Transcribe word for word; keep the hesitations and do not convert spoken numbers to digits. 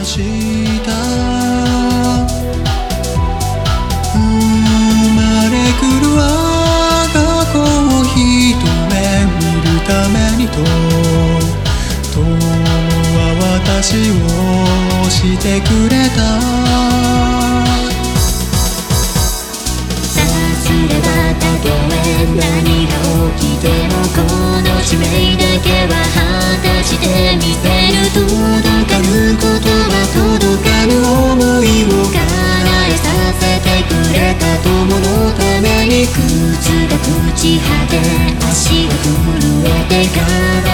した生まれ来る我が子を一目見るためにと友は私をしてくれたさすればたとえ何が起きてもこの使命だけは果たしてみせる届かぬ言葉届かぬ想いを叶えさせてくれた友のために靴が朽ち果て足が震えてから